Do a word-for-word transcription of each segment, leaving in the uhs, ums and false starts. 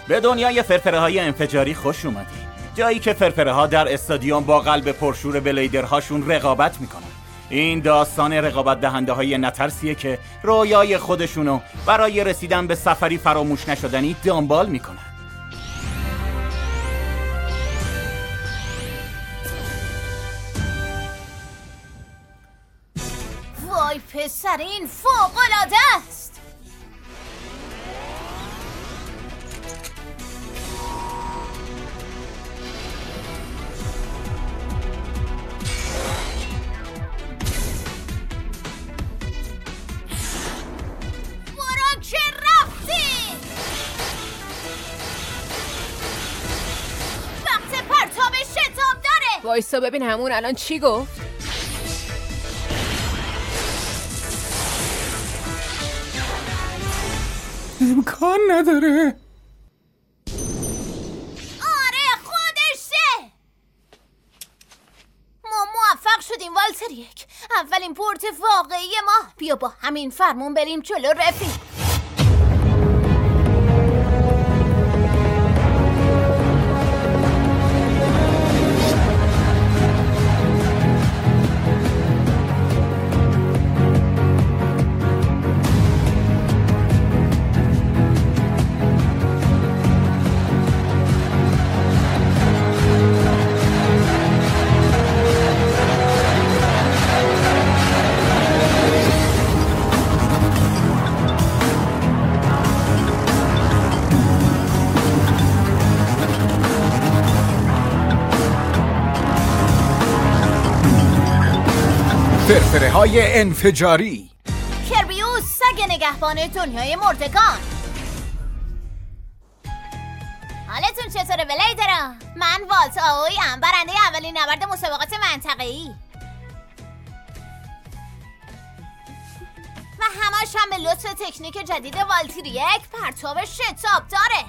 به دنیای فرفره‌های انفجاری خوش اومدی. جایی که فرفره‌ها در استادیوم با قلب پرشور بلیدرهاشون رقابت میکنن. این داستان رقابت دهنده های نترسیه که رویای خودشونو برای رسیدن به سفری فراموش نشدنی دنبال میکنن. وای پسر، این فوق‌العاده است. برو که رفتی. وقت پرتاب شتاب داره. وایسا ببین همون الان چی گفت. امکان نداره. آره خودشه. ما موفق شدیم والتر یک. اولین پورت واقعی ما. بیا با همین فرمون بریم جلو رفیق. فرفره‌های انفجاری. کربیوس سگ نگهبان دنیای مردگان. حالتون چطوره بلیدرها؟ من والت آوی ام، برنده اولین نبرد مسابقات منطقه‌ای و همش هم به لطف تکنیک جدید والتیر یک پرتاب شتاب داره.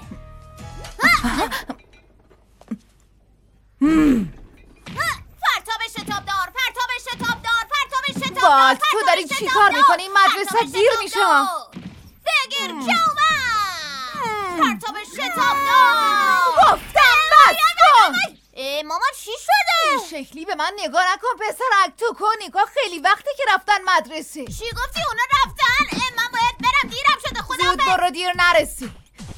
پرتاب شتاب دار، پرتاب شتاب دار، پرتاب شتاب دار. والت تو داری چی کار میکنی؟ مدرسه دیر میشه. بگیر جوان. پرتاب شتاب دار. گفتم بس کن. ماما چی شده؟ این شکلی به من نگاه نکن پسرک. تو کنیکا خیلی وقته که رفتن مدرسه. چی گفتی اونا رفتن؟ من باید برم، دیرم شده. خدا زود برو دیر نرسی.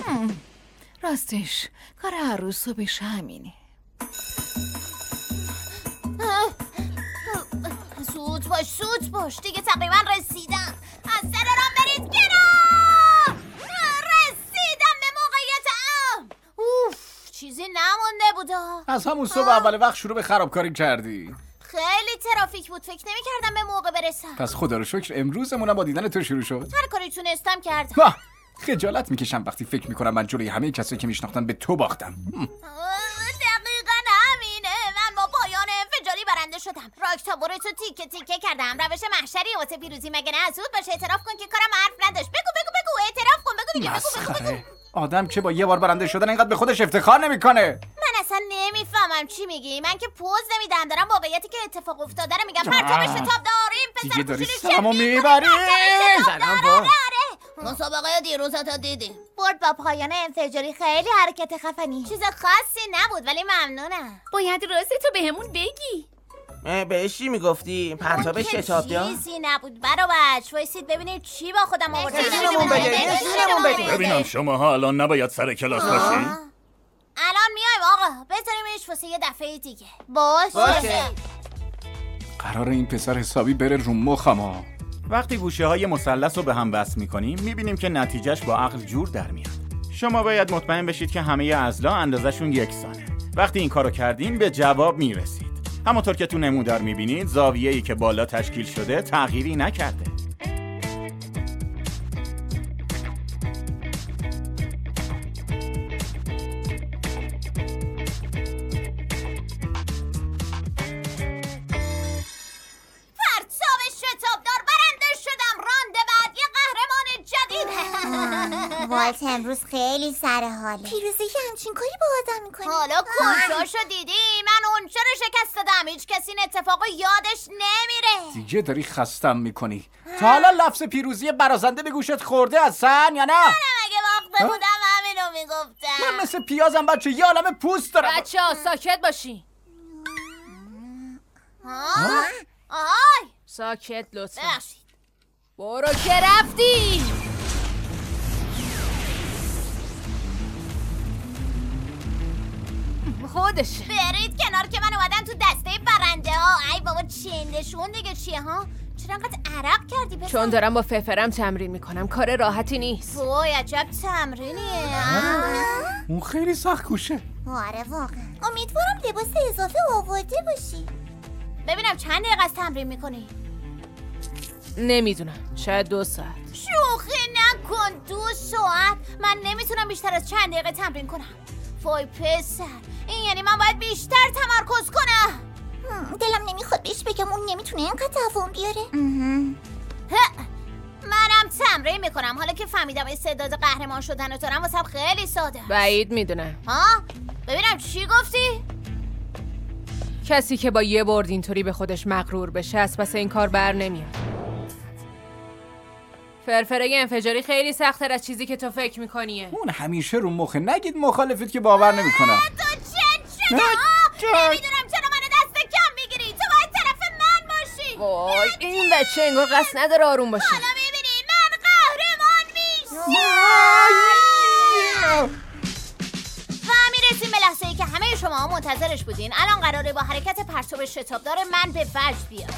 راستش کار هر روز صبحش همینه. سود باش سود باش، دیگه تقریبا رسیدم. از سر رام برید کنار. رسیدم به موقعیتم. اوف، چیزی نمونده بودا. از همون صبح اول وقت شروع به خرابکاری کردی. خیلی ترافیک بود، فکر نمی کردم به موقع برسم. پس خدا رو شکر امروزمونم با دیدن تو شروع شد. هر کاری تونستم کردم. واه، خجالت میکشم وقتی فکر میکنم من جلوی همه کسایی که میشناختن به تو باختم. دقیقاً همینه. من با پایان انفجاری برنده شدم. راکتابورتو تیکه تیکه کردم. روش محشری واسه پیروزی مگه نه؟ زود باشه اعتراف کن که کارم حرف نداشت. بگو بگو بگو اعتراف کن. بگو دیگه. بگو بگو بگو. آدم که با یه بار برنده شدن اینقدر به خودش افتخار نمیکنه. من اصلا نمیفهمم چی میگی. من که پوز نمیدم، دارم واقعیتی که اتفاق افتاده رو میگم. پرتاب شتاب داریم پسر. دیگه داری کوچولو سرمو چه میبری. زدم با مسابقه دیروزتا دیدیم. برد با پایان انفجاری خیلی حرکت خفنی. چیز خاصی نبود ولی ممنونم. باید راستو بهمون بگی. بهش چی میگفتی؟ پرتاب شتاب دار؟ چیزی نبود برا بچ. وایسید ببینید چی با خودم آوردم. نشونمون بده نشونمون بده. ببینم شماها الان نباید سر کلاس باشین؟ الان میایم آقا. بذاریمش واسه یه دفعه دیگه. باشه, باشه. قرار این پسر حسابی بره رو مخم. وقتی گوشه های مثلث رو به هم وصل میکنیم میبینیم که نتیجهش با عقل جور در میاد. شما باید مطمئن بشید که همه اضلاع اندازه‌شون یکسانه. وقتی این کارو کردین به جواب میرسید. همونطور که تو نمودار میبینید زاویه‌ای که بالا تشکیل شده تغییری نکرده. پرتاب شتابدار برنده شدم. رانده بعد یه قهرمان جدید. والت امروز خیلی سر حاله. پیروزی که همچین کاری با آدم میکنی. حالا کجاشو دیدی؟ من اونجا رو شکست دادم. هیچ کسی این اتفاقو یادش نمیره. دیگه داری خستم میکنی. تا حالا لفظ پیروزی برازنده به گوشت خورده هستن یا نه؟ من اگه باخته بودم همینو میگفتم. من مثل پیازم بچه، یه عالمه پوست دارم. بچه ها ساکت باشی. آهای ساکت لطفا. بخشید. برو که رفتی. خودشه. برید کنار که من اومدم تو دسته برنده ها. ای بابا چندشون دیگه چیه ها؟ چرا انقدر عرق کردی پسر؟ چون دارم با ففرم تمرین میکنم. کار راحتی نیست. وای عجب تمرینیه. اون خیلی سخت کوشه. آره واقعا. امیدوارم لباس اضافه آورده باشی. ببینم چند دقیقه از تمرین میکنی؟ نمیدونم، شاید دو ساعت. شوخی نکن. دو ساعت؟ من نمیتونم بیشتر از چند دقیقه تمرین کنم. وای پسر، این یعنی من باید بیشتر تمرکز کنم. دلم نمیخواد بهش بگم اون نمیتونه اینقدر دوام بیاره. منم تمرین میکنم. حالا که فهمیدم استعداد قهرمان شدن و دارم واسم خیلی ساده. بعید میدونم. ها؟ ببینم چی گفتی؟ کسی که با یه برد اینطوری به خودش مغرور بشه از پس این کار بر نمیاد. فرفره انفجاری خیلی سخت‌تر از چیزی که تو فکر میکنیه. اون همیشه رو مخه. نگید مخالفید که باور نمیکنم. تو چه شده؟ نمیدونم چرا منو دست کم میگیری. تو باید طرف من باشی. وای این بچه انگار قصد نداره آروم باشه. حالا میبینی من قهرمان میشم. و میرسیم به لحظه‌ای که همه شما منتظرش بودین. الان قراره با حرکت پرتاب شتابدار من به وجد بیاد.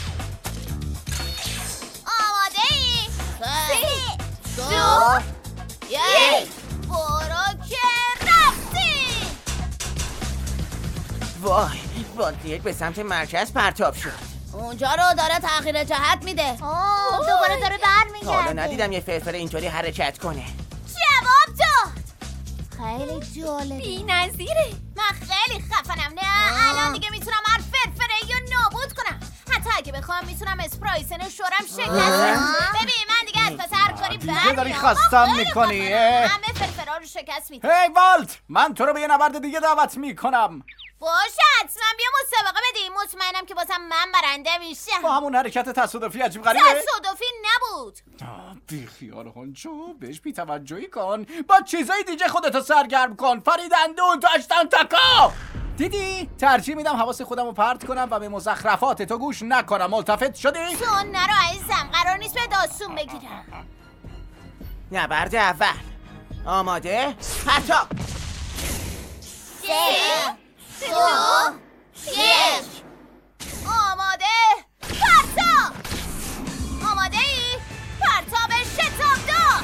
آماده ای؟ سه دو یک برو که رفتی. وای والتیر به سمت مرکز پرتاب شد. اونجا رو داره تغییر جهت میده. آه دوباره داره برمیگرده. حالا ندیدم یه فرفر اینطوری حرکت کنه. جواب داد. خیلی جالبه. بی نظیره. من خیلی خفنم. نه الان دیگه میتونم هر فرفره یا نابود کنم. حتی اگه بخوام میتونم اسپرایسن و شورم شکست بدم. ببین من دیگه از پس هر کاری برمیام. داری خستم میکنی. همه فرفرا رو شکست میدم. هی والت، من تو رو به یه نبرد دیگه دعوت میکنم. باشه حتما بیا مسابقه بدیم. مطمئنم که بازم من برنده میشم. با همون حرکت تصادفی عجیب غریبه. تصادفی نبود. بی خیال هونچو، بهش بی توجهی کن. با چیزای دیگه خودتو سرگرم کن. فریدندون داشتن تکا. دیدی؟ ترجیح میدم حواس خودم رو پرت کنم و به مزخرفات تو گوش نکنم. ملتفت شدی؟ تو نرو عزیزم. قرار نیست به داستون بگیرم. نبرد اول. آماده؟ پرتاب. سه دو یک آماده پرتاب. آماده ای؟ پرتاب شتابدار.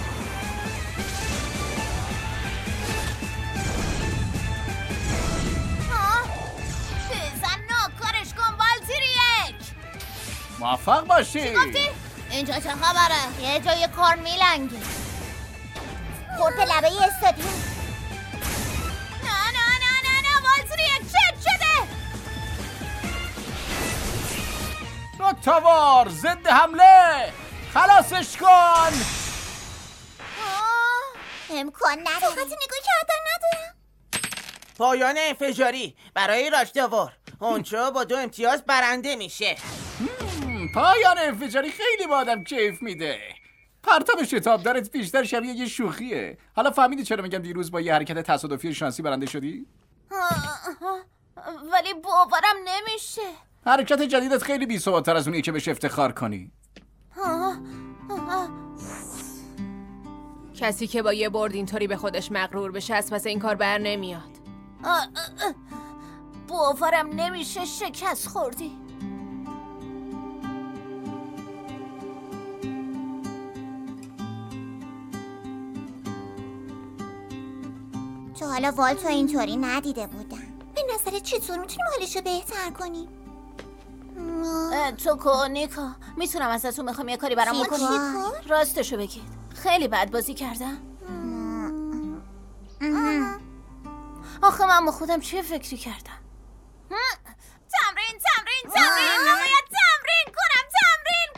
ها؟ بزن ناکارش کن والتیر یک. موفق باشی. گفتی؟ اینجا چه خبره؟ یه جای کار میلنگی. خورد به لبه استادیوم. نه نه نه نه نه والتیر یک چت شده. روتاوار ضد حمله. خلاصش کن. امکان نداره. فقط نگاه کردن ندارم. پایان انفجاری برای راجداور. هونچو با دو امتیاز برنده میشه. پایان انفجاری خیلی با آدم کیف میده. پرتاب شتابدارت بیشتر شبیه یه شوخیه. حالا فهمیدی چرا میگم دیروز با یه حرکت تصادفی شانسی برنده شدی؟ ولی باورم نمیشه. حرکت جدیدت خیلی بی‌ثبات‌تر از اونیه که بهش افتخار کنی. کسی که با یه برد اینطوری به خودش مغرور بشه از پس این کار بر نمیاد. باورم نمیشه شکست خوردی. تا حالا والتو اینطوری ندیده بودم. به نظرت چطور میتونیم حالشو بهتر کنیم؟ تو کونیکا میتونم ازتون بخوام یه کاری برام چی بکنی؟ کار؟ راستشو بگید خیلی بد بازی کردم. آخه من با خودم چه فکری کردم؟ تمرین تمرین تمرین من باید تمرین کنم تمرین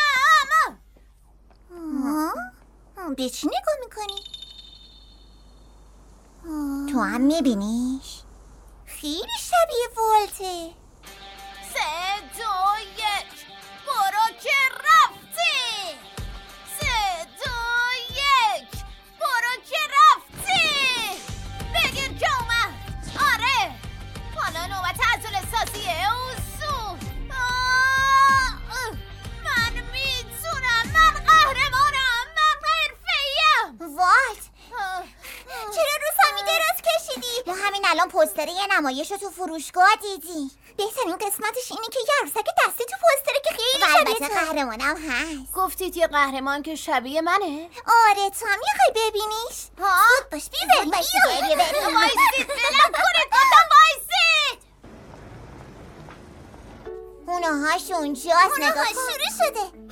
کنم. به چی نگاه میکنی؟ تو هم میبینیش؟ خیلی شبیه والته. سه دو یک برو که رفتی. سه دو یک برو که رفتی. پوستر یه نمایش رو تو فروشگاه دیدی. بهترین قسمتش اینه که یه عروسک دستی تو پوستره که خیلی شبیه تو. قهرمانم هست. گفتید یه قهرمان که شبیه منه؟ آره تو هم میخوای ببینیش؟ ها؟ زود باش بیبریم بیا بریم. وایسید بلم کنید گفتم وایسید. اونه هاش اونجاست نگاه کن. شروع شده.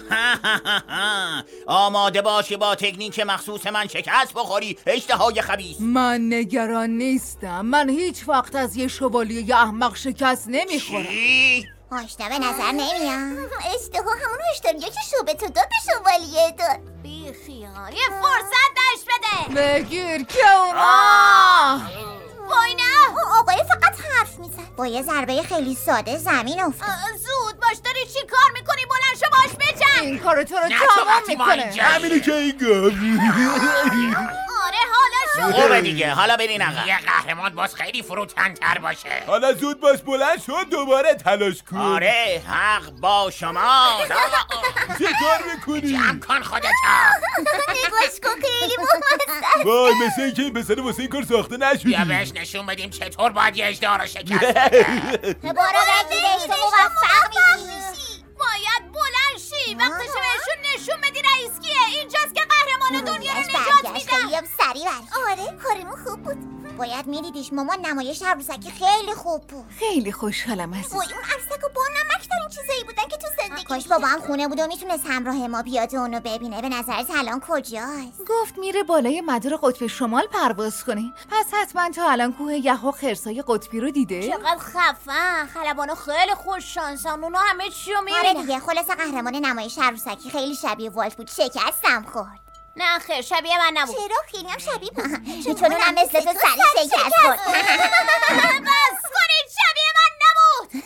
آماده باشی با تکنیک مخصوص من شکست بخوری اشتهای خبیث. من نگران نیستم. من هیچ وقت از یه شوالیه ی احمق شکست نمیخورم. چی؟ آشنا به نظر نمیاد. اشتها همون هشداریه که شعبه تو داد به شوالیه داد. بی خیال یه فرصت داشت بده. بگیر که اونا. وای نه آقای فقط حرف میزن. با یه ضربه خیلی ساده زمین افتاد. زود باش داری چی کار میکنی بلند شو باش بجن. این کارو تو رو نه تمام تو میکنه. همینه که این گفت. آره حالا شو. خوبه دیگه حالا برین آقا. یه قهرمان باز خیلی فروتن‌تر باشه. حالا زود باش بلند شد دوباره تلاش کن. آره حق با شما. چه کار میکنی؟ جمع کن خودتا. نگاش کن خیلی موثر. وای مثل این که این پسر واسه این کار ساخته نشدی. بیا بهش نشون بدیم چطور باید یه اژدها رو شکست بده. بارا بگیرش تو موفق میشی. باید بلند شی. وقتشه بهشون نشون بدی رئیس کیه. اینجاست که قهرمان دنیا رو نجات میدن. خیلی هم سریع برش. آره کارمون خوب بود. باید میدیدیش مامان نمایش عروسکی خیلی خوب بود. خیلی خوشحالم عزیزم. وای اون عروسک و با نمک دارین چیزایی بودن که تو زندگی. کاش بابا هم خونه بود و میتونست همراه ما بیاد و اونو ببینه. به نظرت الان کجاست؟ گفت میره بالای مدار قطب شمال پرواز کنه. پس حتما تا الان کوه یخ و خرسای قطبی رو دیده. چقدر خفن. خلبانو خیلی خوش شانسن. اونا همه چی رو آره میبینن. دیگه خلاص قهرمان نمایش عروسکی خیلی شبیه والت بود. شکستم خورد. نه خیر شبیه من نبود. چرا خیلی هم شبیه بود. چون اونم مثل تو سری شکست خورد. بس کنید شبیه من نبود.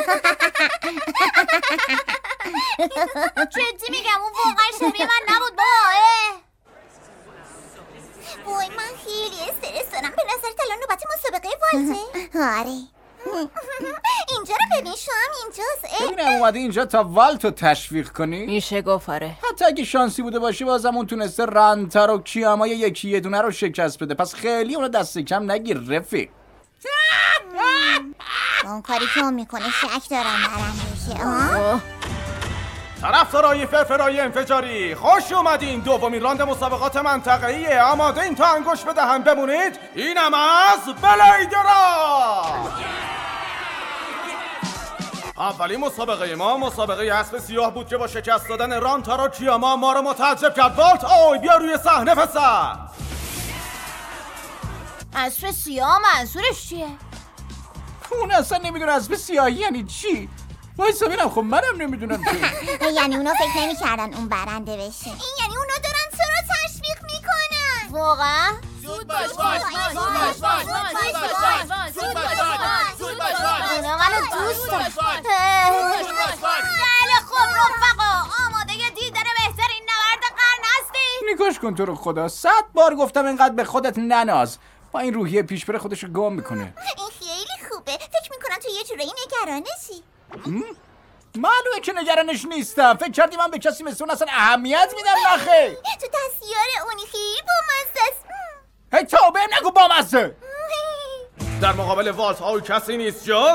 جدی میگم اون واقعا شبیه من نبود بابا. وای من خیلی استرس دارم. به نظرت الان نوبت مسابقه والته؟ آره. اینجا رو ببین شام اینجاست. ببینم اومده اینجا تا والتو تشویق کنی. میشه گفاره. حتی اگه شانسی بوده باشه بازم اون تونسته رنتر و کیامای یکی یه دونه رو شکست بده. پس خیلی اونو دست کم نگیر رفیق. اون کاری که اون میکنه شک دارم برندشه. طرفدارای فرفرای انفجاری خوش اومدین. دومین راند مسابقات منطقه‌ای. آماده این تا انگوش به دهن بمونید. اینم از بلیدرا. اولین مسابقه ما مسابقه اسب سیاه بود که با شکست دادن رانتارو کیاما ما رو متعجب کرد. والت آی بیا روی صحنه پسر. اسب سیاه منظورش چیه؟ اون اصلا نمیدونه اسب سیاهی یعنی چی. وایسا ببینم. خب منم نمیدونم چی. یعنی اونا فکر نمی‌کردن اون برنده بشه. این یعنی اونا دارن تو رو تشویق میکنن. واقعا؟ زود باش باش باش باش باش اونا منو دوست دارن. بله خب رفقا آماده دیدن بهترین نبرد قرن هستی؟ نگاش کن تو رو خدا. صد بار گفتم اینقدر به خودت نناز. با این روحیه پیش بره خودشو گم میکنه. این خیلی خوبه. فکر میکنم تو یه جورایی نگرانشی. معلومه که نگرانش نیستم. فکر کردی من به کسی مثل اون اصلا اهمیت میدم؟ نخیر. تو دستیار اونی خیلی بامزه است. هی تا بهم نگو بامزه. در مقابل والت آی کسی نیست جز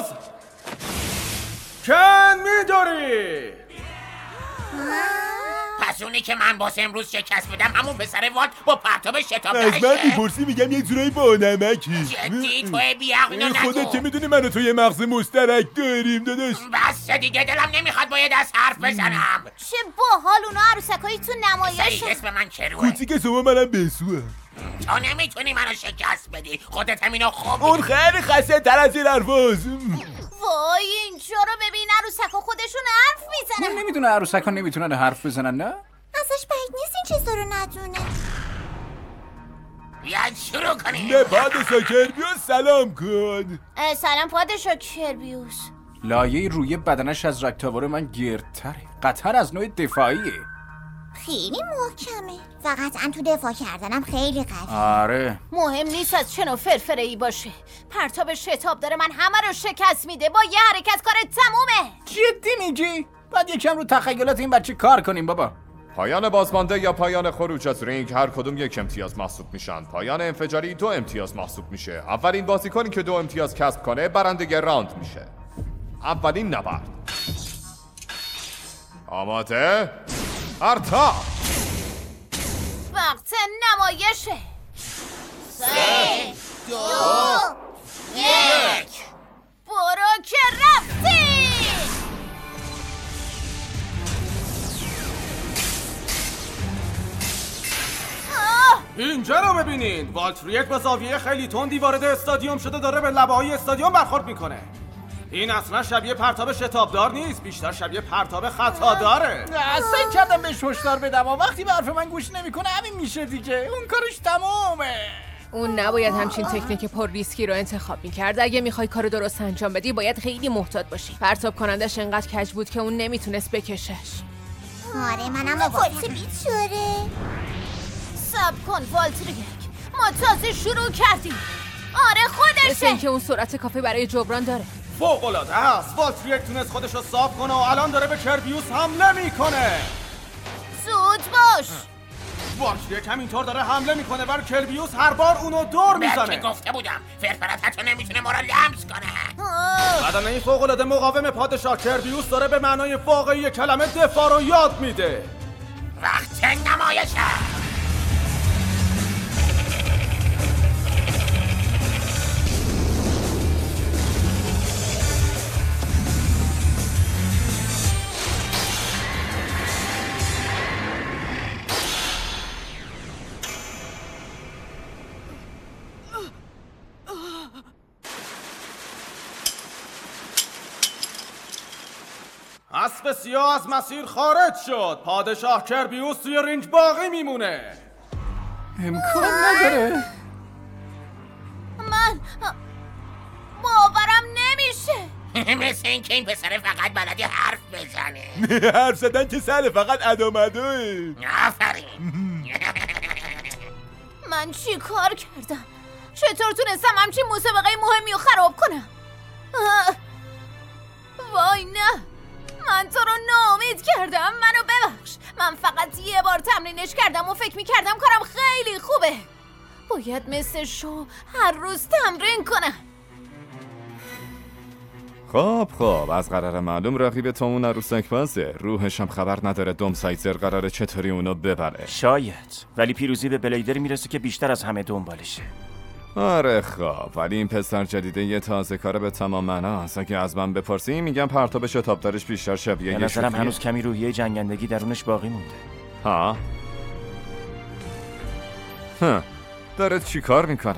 کن میداری. پس اونی که من واسه امروز شکست بدم همون پسر والت با پرتاب شتاب از من داشته. میپرسی میگم یک جورایی با نمکی. جدی توی بیعقل و خودت نگو. که میدونی من و تو یه مغز مشترک داریم داداش. بس دیگه دلم نمیخواد با یه دست حرف بزنم. چه باحال اونا عروسکایی تو نمایش. سری اسم من کروه. کوچیک شما منم بسوهم. تو نمیتونی منو شکست بدی. خودت همینو خوب اون خیلی خسته تر از این حرفاست. وای اینجا رو ببین عروسکا خودشون حرف من میزنن. نمیدونه عروسک ها نمیتونن حرف بزنن نه؟ ازش بعید نیست این چیزا رو ندونه. بیاید شروع کنیم. نه پادشاه کربیوس سلام کن. سلام پادشاه کربیوس. لایه روی بدنش از رکتاور من گردتره. قطعا از نوع دفاعیه. خیلی محکمه. فقط ان تو دفاع کردنم خیلی قویه. آره. مهم نیست از چه نوع فرفره‌ای باشه. پرتاب شتاب داره من همه رو شکست میده. با یه حرکت کار تمومه. جدی میگی؟ باید یکم رو تخیلات این بچه کار کنیم بابا. پایان بازمانده یا پایان خروج از رینگ هر کدوم یک امتیاز محسوب میشن. پایان انفجاری دو امتیاز محسوب میشه. اولین بازیکنی که دو امتیاز کسب کنه برنده راند میشه. اولین نبرد. آماده؟ پرتاب. وقت نمایشه. سه دو یک. برو که رفتی. اینجا رو ببینید. والتریک به زاویه خیلی تندی وارد استادیوم شده، داره به لبه‌های استادیوم برخورد میکنه. این اصلا شبیه پرتاب شتابدار نیست، بیشتر شبیه پرتاب خطاداره. اصلا کردم بهش هشدار بدم و وقتی به حرف من گوش نمیکنه همین میشه دیگه. اون کارش تمومه. اون نباید همچین تکنیک پر ریسکی رو انتخاب میکرد. اگه میخوای کار درست انجام بدی باید خیلی محتاط باشی. پرتاب کنندش انقدر کج بود که اون نمیتونست بکشش. آره منم موافقم. بیچاره. صبر کن والتریک، ما تازه شروع کردیم. آره خودشه. مثل اینکه اون سرعت کافی برای جبران داره. فوق‌العاده است. والتریک تونست خودش رو صاف کنه و الان داره به کربیوس حمله میکنه. زود باش. والتریک همینطور داره حمله میکنه بر کربیوس، هر بار اونو دور میزنه. من که گفته بودم فرفرت حتی نمیتونه ما رو لمس کنه. بدن این فوق‌العاده مقاوم پادشاه کربیوس داره به معنای واقعی کلمه دفاع رو یاد میده. وقت نمایشه. اسب سیاه از مسیر خارج شد. پادشاه کربیوس توی رینگ باقی میمونه. امکان نداره. من باورم نمیشه. مثل این که این پسر فقط بلدی حرف بزنه. حرف زدن که سر فقط ادامدوه. آفرین. من چی کار کردم؟ چطور تونستم همچین مسابقه مهمی رو خراب کنم؟ وای نه، من تو رو ناامید کردم. منو ببخش. من فقط یه بار تمرینش کردم و فکر میکردم کارم خیلی خوبه. باید مثل شو هر روز تمرین کنم. خب خب از قرار معلوم رقیب تو اون عروسک بازه. روحش هم خبر نداره دوم سایزر قراره چطوری اونو ببره. شاید، ولی پیروزی به بلیدر میرسه که بیشتر از همه دنبالشه. آره خب، ولی این پسر جدیده یه تازه کاره به تمام معناست. اگه از من بپرسی میگم پرتاب شتابدارش بیشتر شبیه یه به نظرم شوخیه. هنوز کمی روحیه جنگندگی درونش باقی مونده. ها؟ ها داره چی کار میکنه؟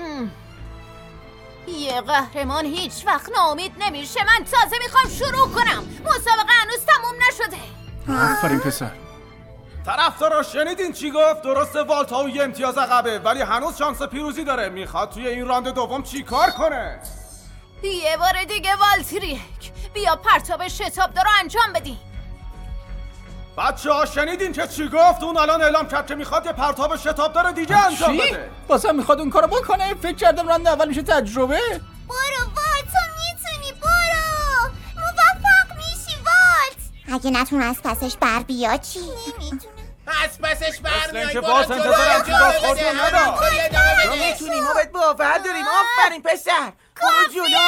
یه قهرمان هیچ وقت ناامید نمیشه. من تازه میخوام شروع کنم. مسابقه هنوز تموم نشده. آفرین پسر. طرفدارا شنیدین چی گفت؟ درسته والتا و یه امتیاز عقبه ولی هنوز شانس پیروزی داره. میخواد توی این راند دوم چی کار کنه؟ یه بار دیگه والتریک، بیا پرتاب شتابدار رو انجام بدیم. بچه ها شنیدین که چی گفت؟ اون الان اعلام کرد که میخواد یه پرتاب شتابدار دیگه انجام چی؟ بده. بازم میخواد اون کارو بکنه؟ فکر کردم راند اول میشه تجربه. برو والت، تو میتونی. برو موفق میشی والت. اگه نتون از پسش بر بیا چی؟ نمیتونم. از پسش برمیای. مثل اینکه والت انتظار از بازخورد رو نداد. تو میتونی، ما بهت باور داریم. آفرین پسر. برو جلو.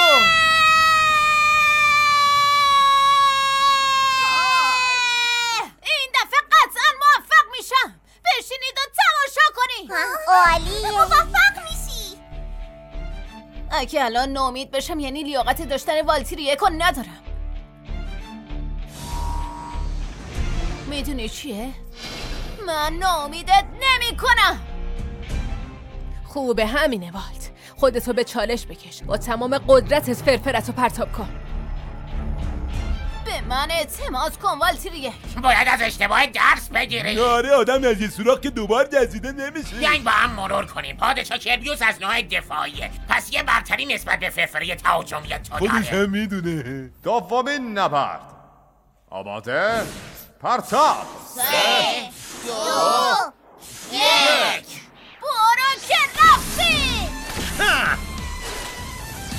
این دفعه قطعا موفق میشم. بشینید و تماشا کنید. عالیه. موفق میشی. اگه الان ناامید بشم یعنی لیاقت داشتن والتریک رو ندارم. میدونی چیه؟ من ناامیدت نمی کنم. خوبه همینه والت. خودتو به چالش بکش. با تمام قدرتت فرفرتو پرتاب کن. به من اعتماد کن والتریک. باید از اشتباه درس بگیری. آره آدم از یه سوراخ که دوبار جزیده نمیشه. بیاین با هم مرور کنیم. پادشاه کربیوس از نوع دفاعیه، پس یه برتری نسبت به فرفره تهاجمی تو خودش داره. هم میدونه. دومین نبرد. آماده؟ پرتاب. سه دو یک. برو که رفتی.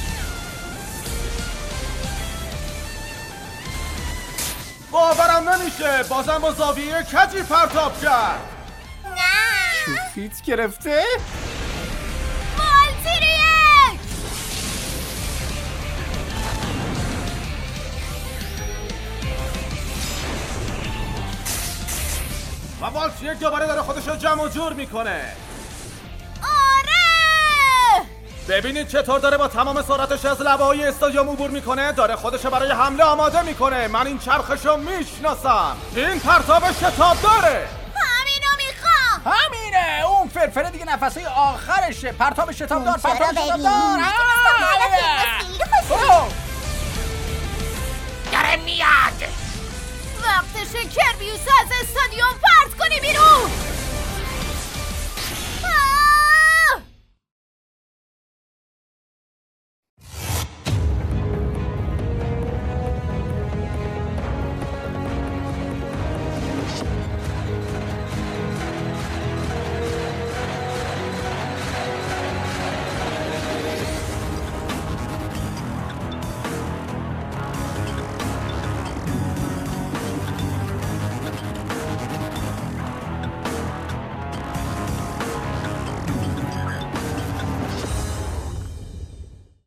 باورم نمیشه. نذاشته، بازم با زاویه کجی پرتاب کرد. نه فیت گرفته؟ والتریک و والتریک دوباره داره خودش رو جمع و جور میکنه. آره ببینید چطور داره با تمام سرعتش از لبه‌های استادیوم عبور میکنه. داره خودش برای حمله آماده میکنه. من این چرخشو میشناسم. این پرتاب شتاب داره. همینو میخوام. همینه، اون فرفره دیگه نفسه آخرشه. پرتاب شتاب دار، چرا پرتاب شتاب ببین؟ دار. داره میاد. وقتشه کربیوس از استادیوم پرت کنی بیرون.